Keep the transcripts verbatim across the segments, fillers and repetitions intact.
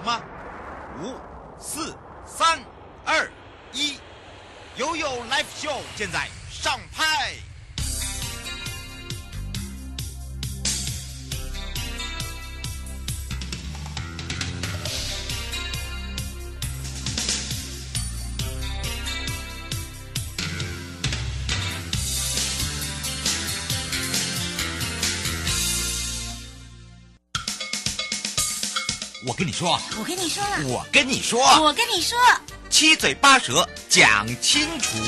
吗？五、四、三、二、一，悠悠 Live Show 现在上拍。我跟你说， 我跟你说了， 我跟你说， 我跟你说， 七嘴八舌讲清楚。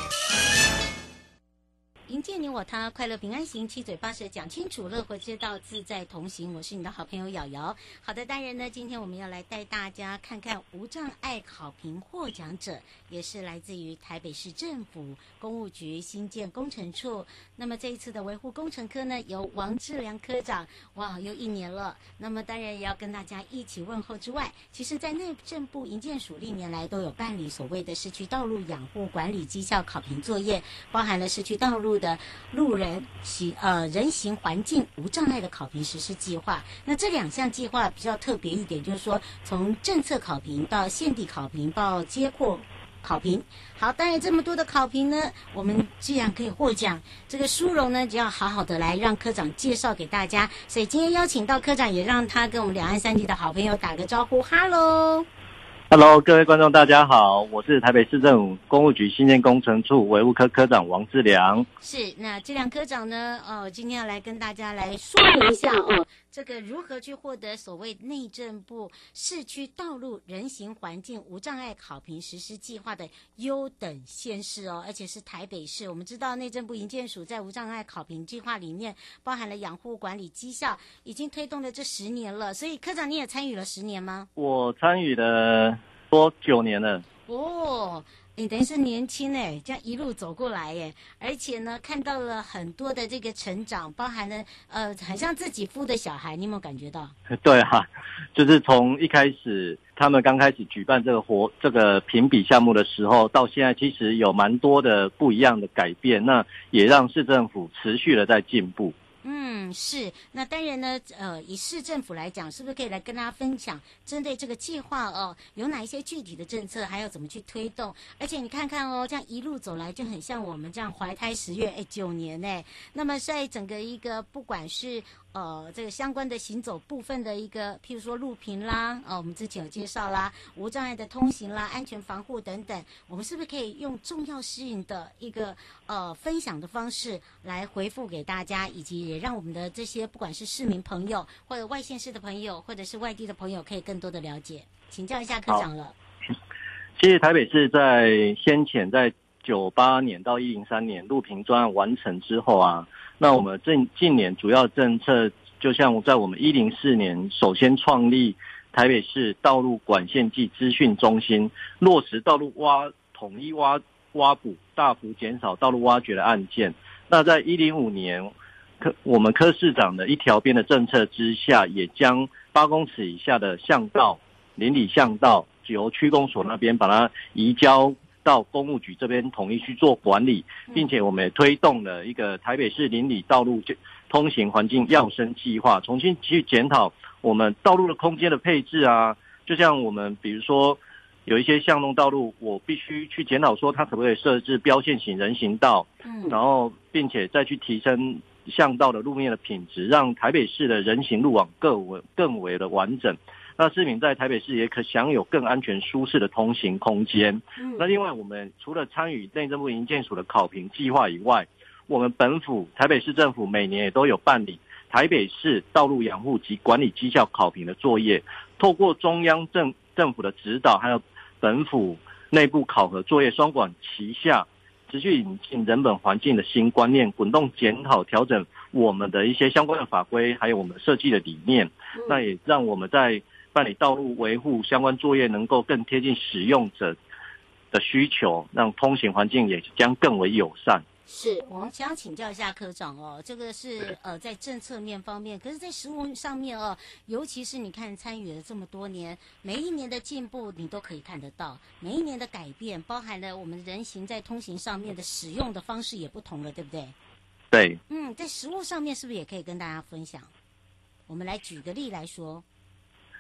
迎接你我他，快乐平安行，七嘴八舌讲清楚，乐活街道自在同行。我是你的好朋友瑶瑶。好的，当然呢，今天我们要来带大家看看无障碍考评获奖者，也是来自于台北市政府公务局新建工程处。那么这一次的维护工程科呢，由王志良科长，哇，又一年了。那么当然也要跟大家一起问候之外，其实在内政部营建署历年来都有办理所谓的市区道路养护管理绩效考评作业，包含了市区道路的路人行呃人行环境无障碍的考评实施计划。那这两项计划比较特别一点，就是说从政策考评到现地考评到街廓考评。好，当然这么多的考评呢，我们既然可以获奖，这个殊荣呢就要好好的来让科长介绍给大家。所以今天邀请到科长，也让他跟我们两岸三地的好朋友打个招呼。哈喽 Hello， 各位观众大家好，我是台北市政府公务局新建工程处维护科科长王志良。 是，那志良科长呢，哦，今天要来跟大家来说明一下哦，这个如何去获得所谓内政部市区道路人行环境无障碍考评实施计划的优等县市哦，而且是台北市。我们知道内政部营建署在无障碍考评计划里面包含了养护管理绩效，已经推动了这十年了，所以科长你也参与了十年吗？ 我参与了多九年了。 哦，你等于是年轻哎，这样一路走过来耶，而且呢，看到了很多的这个成长，包含了呃，很像自己孵的小孩，你有没有感觉到？ 对啊，就是从一开始他们刚开始举办这个活这个评比项目的时候，到现在其实有蛮多的不一样的改变，那也让市政府持续的在进步。 嗯，是。那当然呢，呃，以市政府来讲，是不是可以来跟大家分享，针对这个计划哦，有哪一些具体的政策，还要怎么去推动？而且你看看哦，这样一路走来，就很像我们这样怀胎十月，哎，九年哎。那么在整个一个不管是呃这个相关的行走部分的一个，譬如说路平啦，哦，我们之前有介绍啦，无障碍的通行啦，安全防护等等，我们是不是可以用重要事情的一个呃分享的方式来回复给大家，以及也让我们的这些不管是市民朋友或者外县市的朋友或者是外地的朋友可以更多的了解，请教一下科长了。 其实台北市在先前在九八年到一零三年路平专案完成之后啊，那我们近近年主要政策，就像在我们一零四年首先创立台北市道路管线暨资讯中心，落实道路挖统一挖挖补，大幅减少道路挖掘的案件。那在一零五年，科我们科市长的一条边的政策之下，也将八公尺以下的巷道、邻里巷道由区公所那边把它移交到公务局这边统一去做管理，并且我们也推动了一个台北市邻里道路通行环境跃升计划，重新去检讨我们道路的空间的配置啊。就像我们比如说有一些巷弄道路，我必须去检讨说它可不可以设置标线型人行道，然后并且再去提升巷道的路面的品质，让台北市的人行路网更为更为的完整。那市民在台北市也可享有更安全舒适的通行空间。那另外我们除了参与内政部营建署的考评计划以外，我们本府台北市政府每年也都有办理台北市道路养护及管理绩效考评的作业，透过中央政政府的指导，还有本府内部考核作业双管齐下，持续引进人本环境的新观念，滚动检讨调整我们的一些相关的法规，还有我们设计的理念，那也让我们在办理道路维护相关作业能够更贴近使用者的需求，让通行环境也将更为友善。 是，我们想请教一下科长哦，这个是呃在政策面方面，可是在实务上面哦，尤其是你看参与了这么多年，每一年的进步你都可以看得到，每一年的改变，包含了我们人行在通行上面的使用的方式也不同了，对不对？ 对。 嗯，在实务上面是不是也可以跟大家分享？我们来举个例来说。 举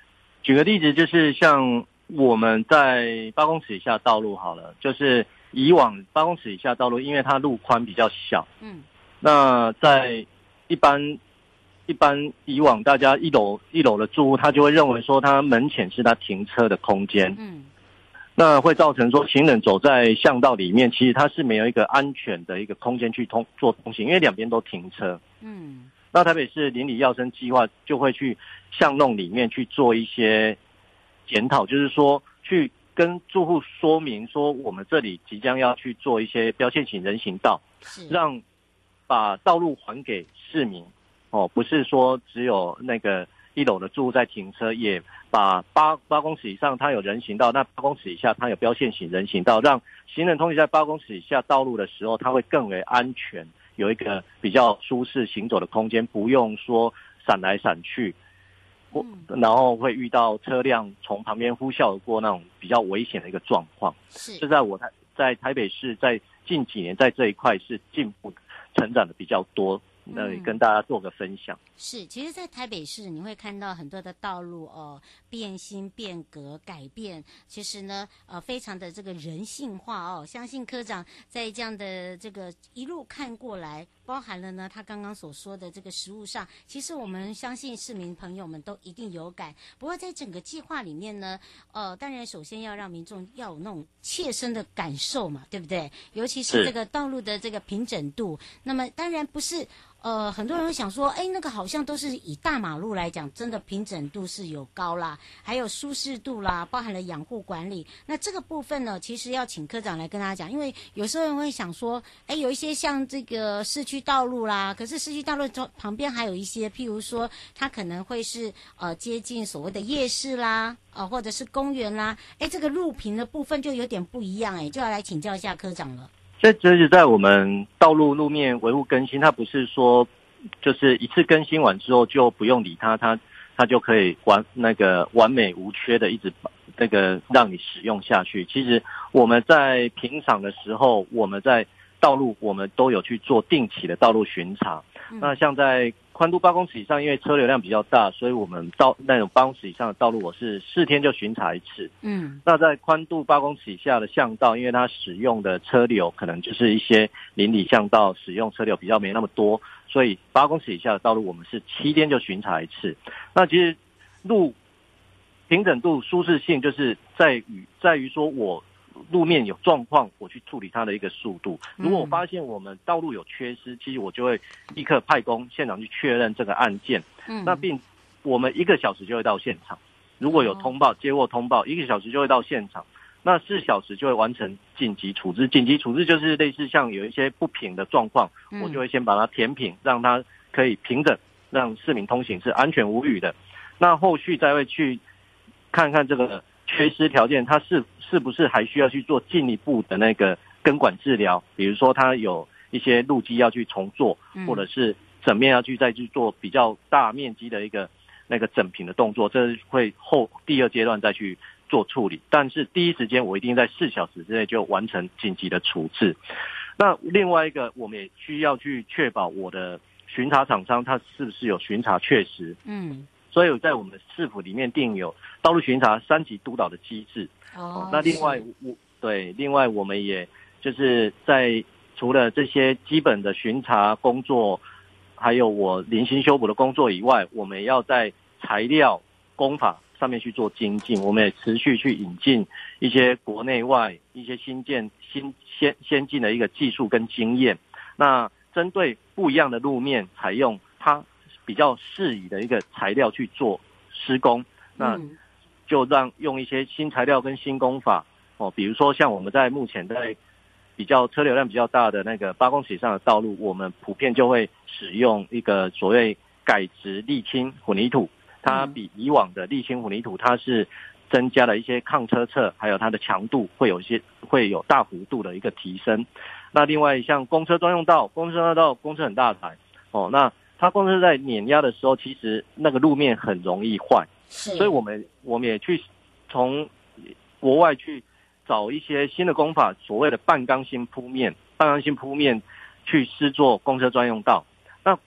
举个例子，就是像我们在八公尺以下道路好了，就是以往八公尺以下道路，因为它路宽比较小，嗯，那在一般一般以往大家一楼一楼的住户，他就会认为说，他门前是他停车的空间，嗯，那会造成说行人走在巷道里面，其实它是没有一个安全的一个空间去通做通行，因为两边都停车，嗯，那台北市邻里要生计划就会去巷弄里面去做一些检讨，就是说去跟住户说明说，我们这里即将要去做一些标线型人行道，让把道路还给市民。哦，不是说只有那个一楼的住户在停车，也把八八公尺以上它有人行道，那八公尺以下它有标线型人行道，让行人通行在八公尺以下道路的时候，它会更为安全，有一个比较舒适行走的空间，不用说闪来闪去，然后会遇到车辆从旁边呼啸而过那种比较危险的一个状况。是，这在我台在台北市在近几年在这一块是进步成长的比较多。那里跟大家做个分享。 是，其实在台北市你会看到很多的道路哦变新变革改变，其实呢呃非常的这个人性化哦，相信科长在这样的这个一路看过来，包含了呢他刚刚所说的这个实务上，其实我们相信市民朋友们都一定有感。不过在整个计划里面呢，呃当然首先要让民众要有那种切身的感受嘛，对不对？尤其是这个道路的这个平整度，那么当然不是呃，很多人会想说，哎，那个好像都是以大马路来讲，真的平整度是有高啦，还有舒适度啦，包含了养护管理。那这个部分呢，其实要请科长来跟大家讲，因为有时候人会想说，哎，有一些像这个市区道路啦，可是市区道路旁边还有一些，譬如说，它可能会是呃接近所谓的夜市啦，呃或者是公园啦，哎，这个路平的部分就有点不一样，哎，就要来请教一下科长了。 这这是在我们道路路面维护更新，它不是说就是一次更新完之后就不用理它，它它就可以完那个完美无缺的一直那个让你使用下去。其实我们在平常的时候，我们在道路我们都有去做定期的道路巡查。嗯、那像在宽度八公尺以上，因为车流量比较大，所以我们到那种八公尺以上的道路，我是四天就巡查一次。嗯，那在宽度八公尺以下的巷道，因为它使用的车流可能就是一些邻里巷道，使用车流比较没那么多，所以八公尺以下的道路，我们是七天就巡查一次。那其实路平整度、舒适性，就是在于在于说我路面有状况，我去处理它的一个速度。如果我发现我们道路有缺失，其实我就会立刻派工现场去确认这个案件。嗯，那并我们一个小时就会到现场。如果有通报，接获通报，一个小时就会到现场。那四小时就会完成紧急处置。紧急处置就是类似像有一些不平的状况，我就会先把它填平，让它可以平整，让市民通行是安全无虞的。那后续再会去看看这个缺失条件，它是是不是还需要去做进一步的那个根管治疗？比如说，它有一些路基要去重做，或者是整面要去再去做比较大面积的一个那个整平的动作，这会后第二阶段再去做处理。但是第一时间，我一定在四小时之内就完成紧急的处置。那另外一个，我们也需要去确保我的巡查厂商他是不是有巡查确实。嗯。所以在我们市府里面定有道路巡查三级督导的机制。哦，那另外我对，另外我们也就是在除了这些基本的巡查工作，还有我零星修补的工作以外，我们也要在材料工法上面去做精进。我们也持续去引进一些国内外一些新建新先先进的一个技术跟经验。那针对不一样的路面，采用它比较适宜的一个材料去做施工，那就让用一些新材料跟新工法哦，比如说像我们在目前在比较车流量比较大的那个八公尺以上的道路，我们普遍就会使用一个所谓改质沥青混凝土，它比以往的沥青混凝土它是增加了一些抗车侧，还有它的强度会有一些会有大幅度的一个提升。那另外像公车专用道，公车专用道公车很大台哦，那它公车在碾压的时候，其实那个路面很容易坏，所以我们我们也去从国外去找一些新的工法，所谓的半钢筋铺面，半钢筋铺面去施作公车专用道。那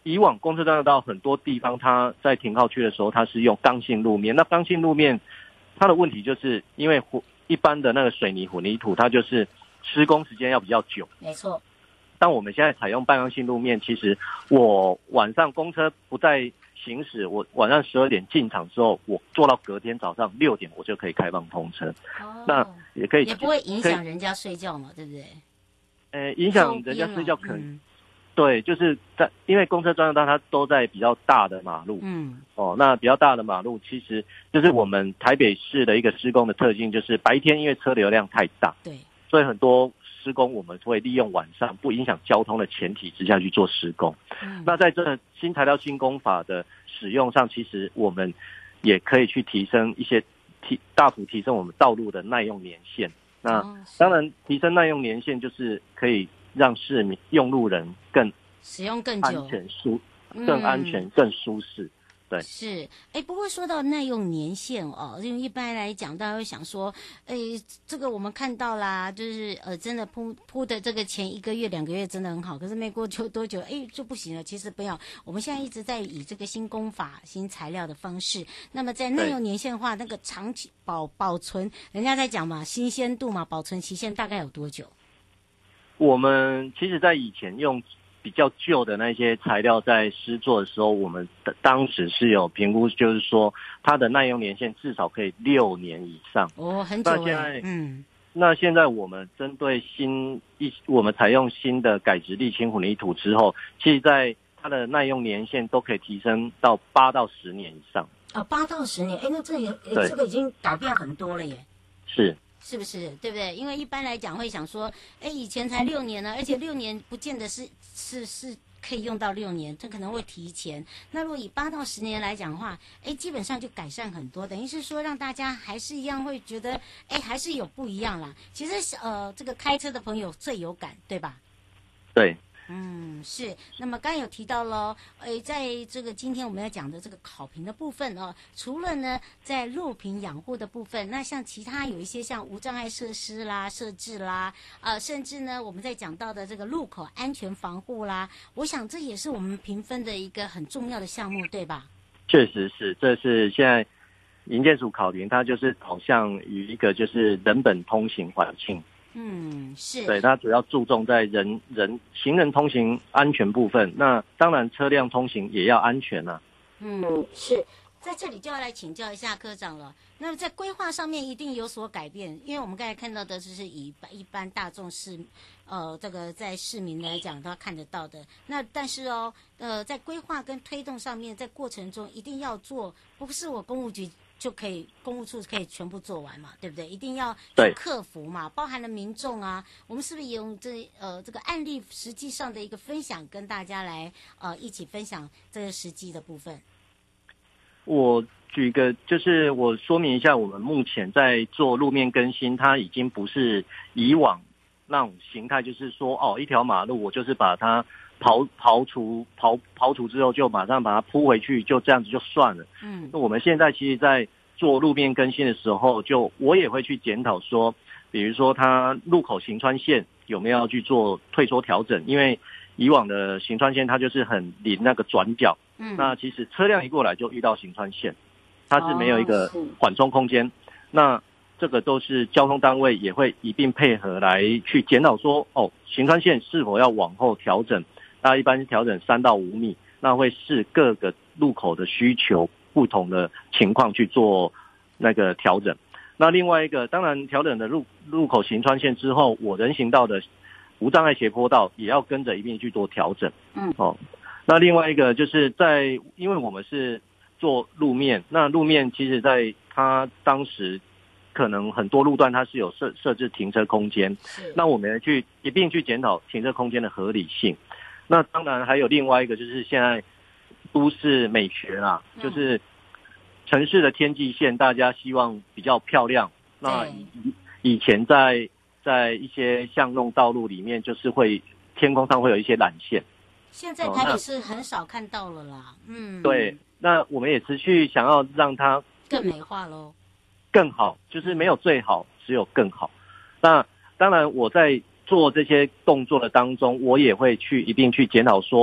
以往公车专用道很多地方，它在停靠区的时候，它是用刚性路面。那刚性路面，它的问题就是因为一般的那个水泥混凝土，它就是施工时间要比较久。 没错。 但我们现在采用半刚性路面，其实我晚上公车不再行驶，我晚上十二点进场之后，我做到隔天早上六点，我就可以开放通车。 哦， 那也可以， 也不会影响人家睡觉嘛，对不对？ 呃，影响人家睡觉可能。 嗯对，就是在因为公车专用道它都在比较大的马路， 嗯， 哦，那比较大的马路其实就是我们台北市的一个施工的特性，就是白天因为车流量太大， 对， 所以很多施工我们会利用晚上不影响交通的前提之下去做施工。 嗯， 那在这新材料新工法的使用上，其实我们也可以去提升一些提大幅提升我们道路的耐用年限。那、 哦、 当然提升耐用年限就是可以让市民用路人更使用更久、 安全舒、更安全、嗯、更舒适。对， 是，哎，不过说到耐用年限哦，因为一般来讲，大家会想说，哎，这个我们看到啦，就是呃，真的铺铺的这个前一个月、两个月真的很好，可是没过就多久，哎，就不行了。其实不要，我们现在一直在以这个新工法、新材料的方式，那么在耐用年限的话，那个长期保保存，人家在讲嘛，新鲜度嘛，保存期限大概有多久？ 我们其实在以前用比较旧的那些材料在施作的时候，我们当时是有评估，就是说它的耐用年限至少可以六年以上。 哦，很久。 那现在， 嗯， 那现在我们针对新一，我们采用新的改质沥青混凝土之后，其实在它的耐用年限都可以提升到八到十年以上。 啊、哦，八到十年，哎，那这也这个已经改变很多了耶。 是。 是不是对不对？因为一般来讲会想说，哎，以前才六年呢，而且六年不见得是是是可以用到六年，这可能会提前。那如果以八到十年来讲的话，哎，基本上就改善很多，等于是说让大家还是一样会觉得，哎，还是有不一样啦。其实呃，这个开车的朋友最有感，对吧？ 对。 嗯，是。那么刚刚有提到了，诶，在这个今天我们要讲的这个考评的部分哦，除了呢在路平养护的部分，那像其他有一些像无障碍设施啦、设置啦，呃，甚至呢我们在讲到的这个路口安全防护啦，我想这也是我们评分的一个很重要的项目，对吧？ 确实是，这是现在营建署考评，它就是导向于一个就是人本通行环境。 嗯，是。 对，它主要注重在人人行人通行安全部分。那当然，车辆通行也要安全啊。 嗯，是。在这里就要来请教一下科长了。那么在规划上面一定有所改变，因为我们刚才看到的就是以一般大众市，呃，这个在市民来讲都要看得到的。那但是哦，呃，在规划跟推动上面，在过程中一定要做，不是我公务局就可以，公务处可以全部做完嘛，对不对？一定要去克服嘛，包含了民众啊，我们是不是也用这呃这个案例实际上的一个分享，跟大家来呃一起分享这个实际的部分？ 我举个，就是我说明一下，我们目前在做路面更新，它已经不是以往那种形态，就是说哦，一条马路我就是把它刨刨除刨刨除之后，就马上把它铺回去，就这样子就算了。嗯，那我们现在其实，在做路面更新的时候，就我也会去检讨说，比如说它路口行穿线有没有要去做退缩调整，因为以往的行穿线它就是很临那个转角。嗯，那其实车辆一过来就遇到行穿线，它是没有一个缓冲空间。哦、那这个都是交通单位也会一并配合来去检讨说，哦，行穿线是否要往后调整？那一般是调整三到五米，那会视各个路口的需求不同的情况去做那个调整。那另外一个，当然调整的路路口行穿线之后，我人行道的无障碍斜坡道也要跟着一并去做调整。嗯，哦。那另外一个就是在，因为我们是做路面，那路面其实在它当时可能很多路段它是有设设置停车空间，那我们去一并去检讨停车空间的合理性。那当然还有另外一个就是现在都市美学啦，就是城市的天际线，大家希望比较漂亮。那以以前在在一些巷弄道路里面，就是会天空上会有一些缆线。 现在台北是很少看到了啦，嗯， 对，那我们也持续想要让它更美化咯， 更好，就是没有最好，只有更好。那当然，我在做这些动作的当中，我也会去一并去检讨说，那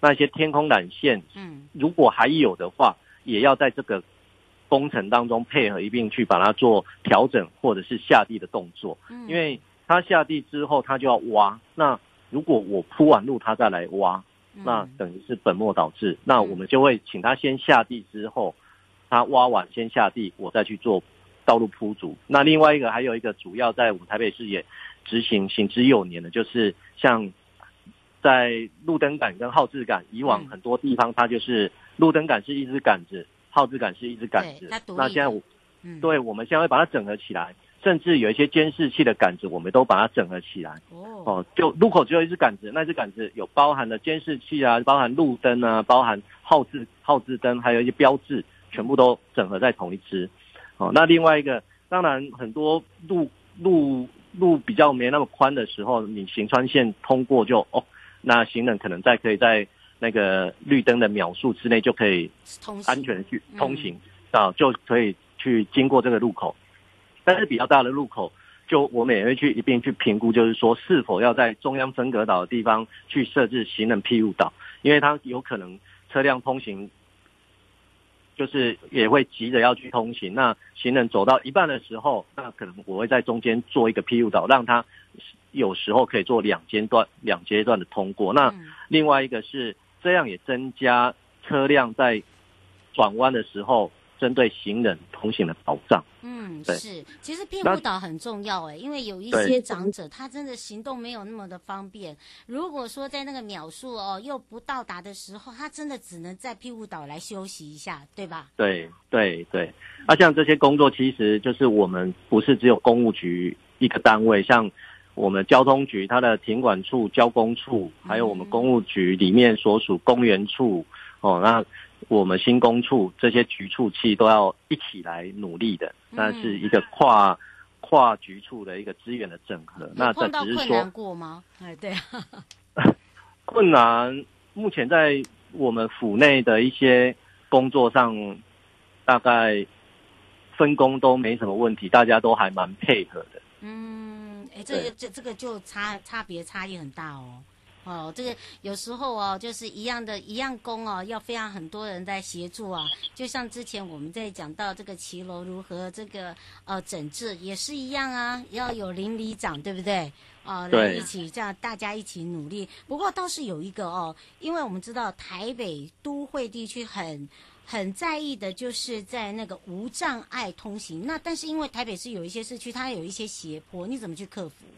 那些天空缆线， 嗯， 如果还有的话，也要在这个工程当中配合一并去把它做调整或者是下地的动作， 嗯， 因为它下地之后它就要挖，那如果我铺完路它再来挖，那等于是本末倒置，那我们就会请他先下地之后，他挖完先下地，我再去做道路铺筑。那另外一个还有一个主要在我们台北市也执行行之有年的，就是像在路灯杆跟号志杆，以往很多地方它就是路灯杆是一支杆子，号志杆是一支杆子，那现在我、嗯、对我们现在会把它整合起来，甚至有一些监视器的杆子我们都把它整合起来。哦，哦就路口只有一支杆子，那支杆子有包含了监视器啊，包含路灯啊，包含号志号志灯，还有一些标志，全部都整合在同一支。哦，那另外一个，当然很多路路路比较没那么宽的时候，你行穿线通过就哦，那行人可能在可以在那个绿灯的秒数之内就可以安全的去通行，嗯、啊，就可以去经过这个路口。但是比较大的路口，就我们也会去一并去评估，就是说是否要在中央分隔岛的地方去设置行人庇护岛，因为它有可能车辆通行，就是也会急着要去通行，那行人走到一半的时候，那可能我会在中间做一个庇护岛，让它有时候可以做两阶段两阶段的通过。那另外一个是这样也增加车辆在转弯的时候针对行人通行的保障。 嗯，是，其实庇护岛很重要哎，因为有一些长者他真的行动没有那么的方便，如果说在那个秒数哦又不到达的时候，他真的只能在庇护岛来休息一下，对吧？对对对，那、啊、像这些工作其实就是我们不是只有公务局一个单位，像我们交通局它的停管处、交工处，还有我们公务局里面所属公园处哦，那我们新工处这些局处系都要一起来努力的，那是一个跨、嗯、跨局处的一个资源的整合。那这只是说碰到困难过吗？哎，对啊， 困难目前在我们府内的一些工作上，大概分工都没什么问题，大家都还蛮配合的。 嗯，哎，这个这这个就差差别差异很大哦。哦，这个有时候哦，就是一样的一样工哦，要非常很多人在协助啊。就像之前我们在讲到这个骑楼如何这个呃整治，也是一样啊，要有邻里长，对不对？哦，来一起这样大家一起努力。不过倒是有一个哦，因为我们知道台北都会地区很很在意的就是在那个无障碍通行。那但是因为台北市有一些市区它有一些斜坡，你怎么去克服？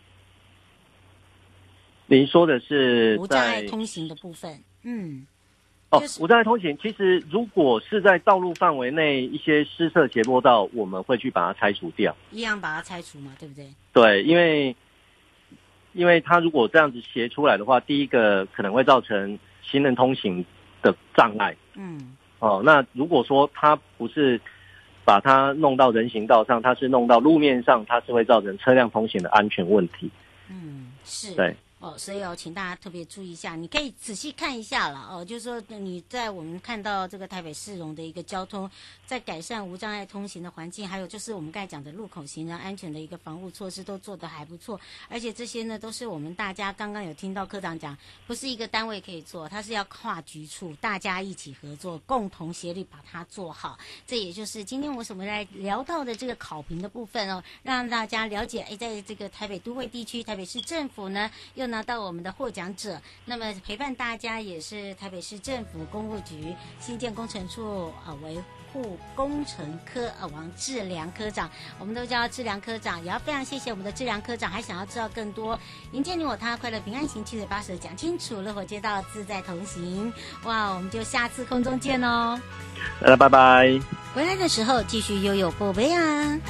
您说的是无障碍通行的部分，嗯， 哦，无障碍通行，其实如果是在道路范围内一些施设斜坡道，我们会去把它拆除掉， 一样把它拆除嘛，对不对？ 对，因为因为它如果这样子斜出来的话，第一个可能会造成行人通行的障碍，嗯，哦，那如果说它不是把它弄到人行道上，它是弄到路面上，它是会造成车辆通行的安全问题， 嗯，是， 对。 哦，所以哦，请大家特别注意一下，你可以仔细看一下了哦。就是说，你在我们看到这个台北市容的一个交通，在改善无障碍通行的环境，还有就是我们刚才讲的路口行人安全的一个防护措施，都做得还不错。而且这些呢，都是我们大家刚刚有听到科长讲，不是一个单位可以做，它是要跨局处，大家一起合作，共同协力把它做好。这也就是今天我们来聊到的这个考评的部分哦，让大家了解，哎，在这个台北都会地区，台北市政府呢，又拿到我们的获奖者，那么陪伴大家也是台北市政府公务局新建工程处呃维护工程科呃王志良科长，我们都叫志良科长，也要非常谢谢我们的志良科长。还想要知道更多，迎接你我他，快乐平安行，七嘴八舌讲清楚，乐活街道自在同行。哇，我们就下次空中见哦， 大家拜拜。 回来的时候继续悠悠宝贝啊。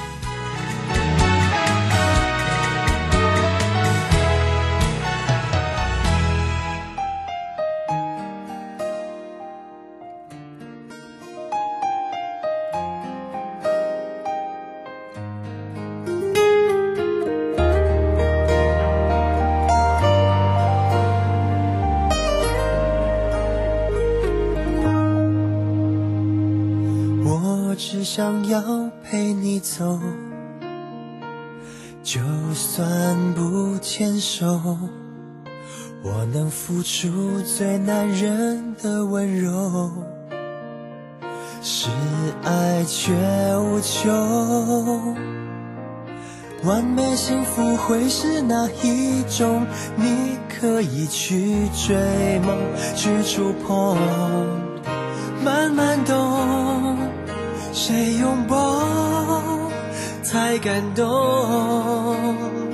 只想要陪你走，就算不牵手， 我能付出最男人的温柔，是爱却无求。完美幸福会是哪一种？你可以去追梦，去触碰，慢慢懂，谁拥抱才感动。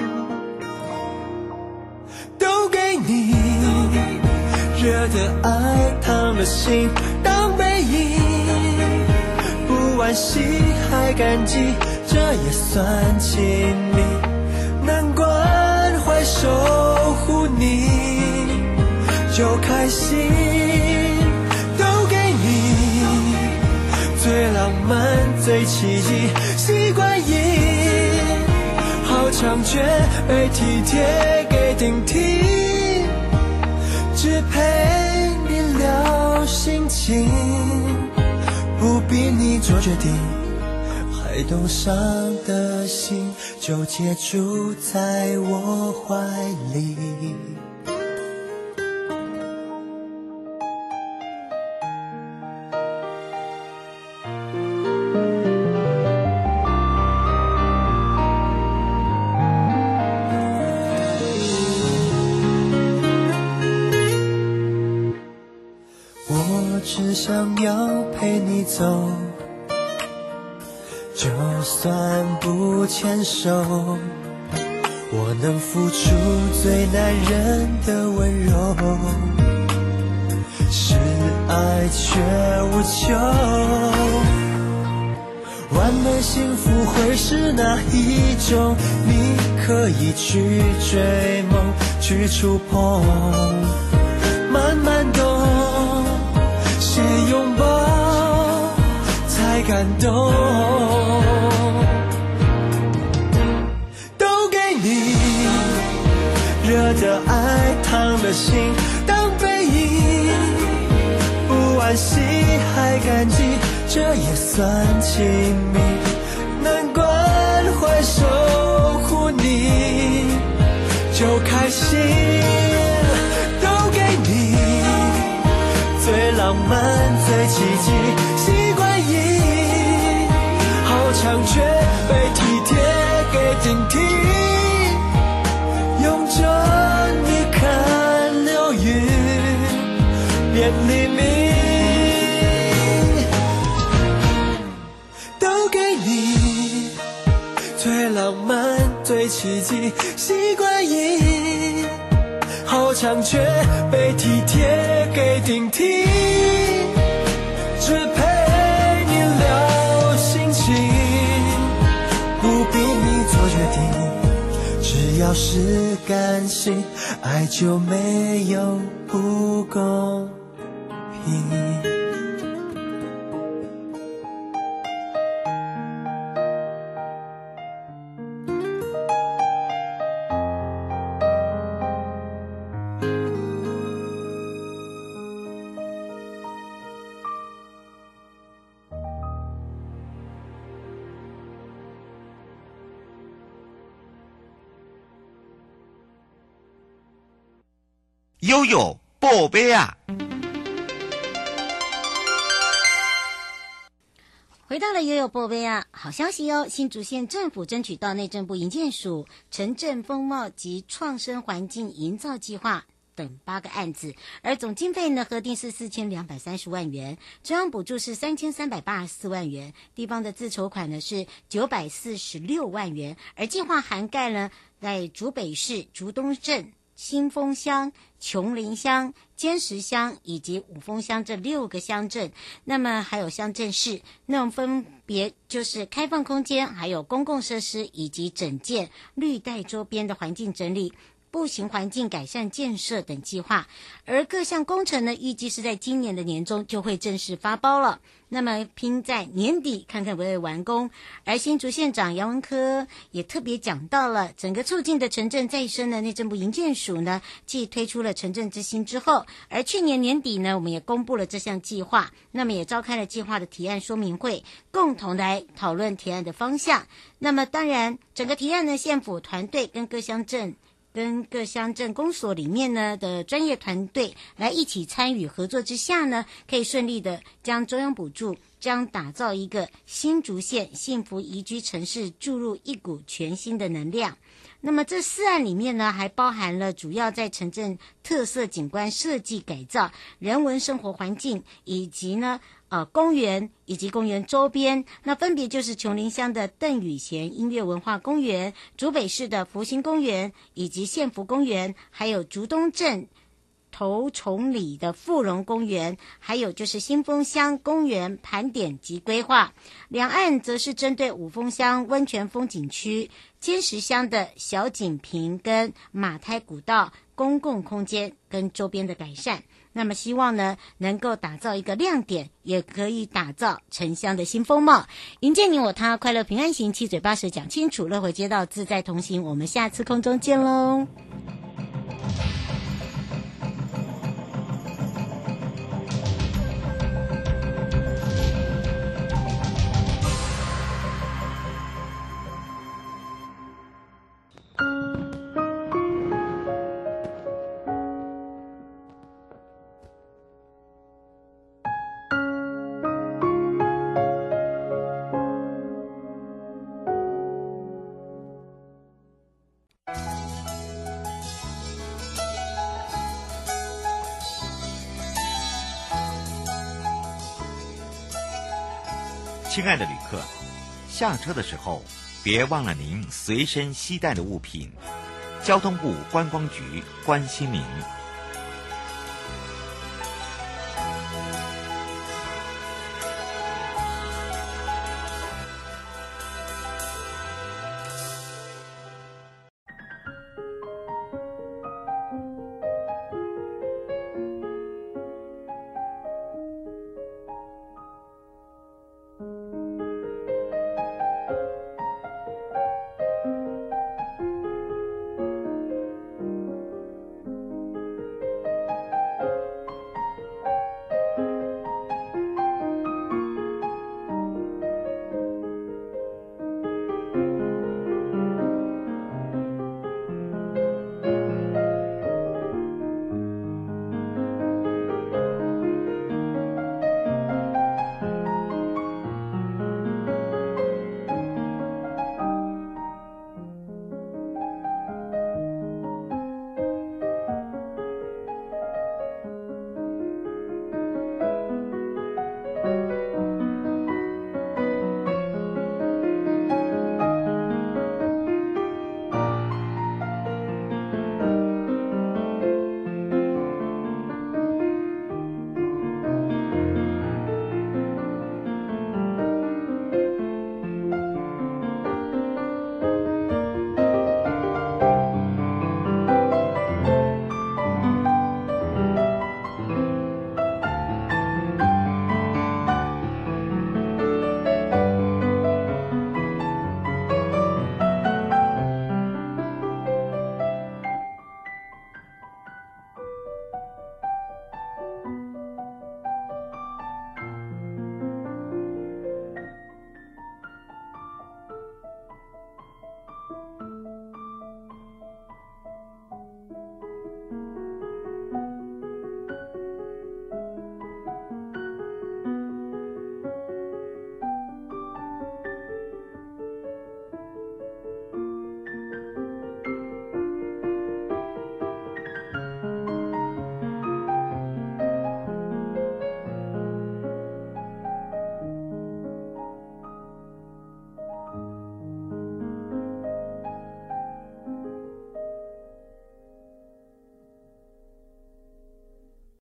都给你，热的爱烫了心当背影，不惋惜还感激，这也算亲密。难关怀守护你就开心，都给你最浪漫最奇迹，习惯赢好强却被体贴给顶替，只陪你聊心情，不逼你做决定，还懂伤的心就接住在我怀里。我只想要陪你走，就算不牵手，我能付出最男人的温柔，是爱却无求。完美幸福会是哪一种？你可以去追梦，去触碰，慢慢懂，谁拥抱才感动。都给你，热的爱烫了心当背影，不惋惜还感激，这也算亲密。难关怀守护你就开心，都给你最浪漫最奇迹，习惯赢好强却被体贴给顶替，拥着你看流云变黎明，都给你最浪漫最奇迹，习惯赢好强却被体贴给顶替，只陪你聊心情，不逼你做决定，只要是甘心，爱就没有不公平。 悠悠宝贝啊， 回到了悠悠宝贝啊，好消息哦！新竹县政府争取到内政部营建署城镇风貌及创生环境营造计划等八个案子，而总经费呢核定是四千两百三十万元，中央补助是三千三百八十四万元，地方的自筹款呢是九百四十六万元，而计划涵盖了在竹北市竹东镇、新丰乡、琼林乡、尖石乡以及五峰乡这六个乡镇，那么还有乡镇市，那么分别就是开放空间、还有公共设施以及整建绿带周边的环境整理、步行环境改善建设等计划，而各项工程呢，预计是在今年的年中就会正式发包了。那么拼在年底看看会不会完工。而新竹县长杨文科也特别讲到了整个促进的城镇再生的内政部营建署呢，继推出了城镇之星之后，而去年年底呢，我们也公布了这项计划，那么也召开了计划的提案说明会，共同来讨论提案的方向。那么当然整个提案呢，县府团队跟各乡镇跟各乡镇公所里面呢的专业团队来一起参与合作之下呢，可以顺利的将中央补助将打造一个新竹县幸福宜居城市注入一股全新的能量。那么这四案里面呢，还包含了主要在城镇特色景观设计改造、人文生活环境，以及呢呃公园以及公园周边。那分别就是琼林乡的邓雨贤音乐文化公园、竹北市的福兴公园以及县福公园，还有竹东镇头崇里的富荣公园，还有就是新丰乡公园盘点及规划。两岸则是针对五峰乡温泉风景区、尖石乡的小景坪跟马胎古道公共空间跟周边的改善。那么希望呢能够打造一个亮点，也可以打造城乡的新风貌，迎接你我他，快乐平安行，七嘴八舌讲清楚，乐活街道自在同行。我们下次空中见喽。 亲爱的旅客，下车的时候别忘了您随身携带的物品。交通部观光局关心您。